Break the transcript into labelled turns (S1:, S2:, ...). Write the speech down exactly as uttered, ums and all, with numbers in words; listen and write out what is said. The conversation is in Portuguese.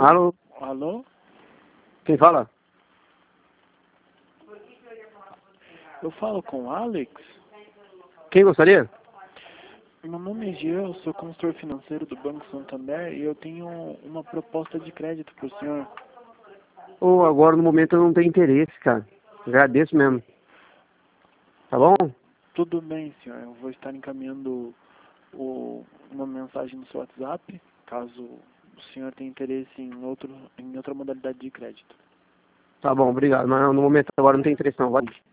S1: Alô?
S2: Alô?
S1: Quem fala?
S2: Eu falo com o Alex?
S1: Quem gostaria?
S2: Meu nome é Jean, eu sou consultor financeiro do Banco Santander e eu tenho uma proposta de crédito para o senhor.
S1: Ou agora no momento eu não tenho interesse, cara. Agradeço mesmo. Tá bom?
S2: Tudo bem, senhor. Eu vou estar encaminhando o, uma mensagem no seu WhatsApp, caso o senhor tenha interesse em, outro, em outra modalidade de crédito.
S1: Tá bom, obrigado. Mas no momento agora não tem interesse não. Vai.